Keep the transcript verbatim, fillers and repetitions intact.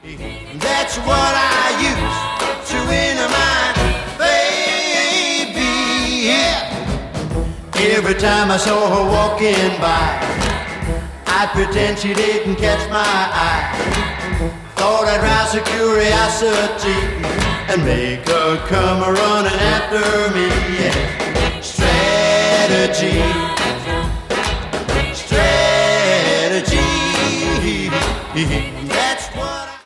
That's what I use to win my baby, yeah. Every time I saw her walking by, I'd pretend she didn't catch my eye. Thought I'd rouse her curiosity and make her come a running after me, yeah. Strategy.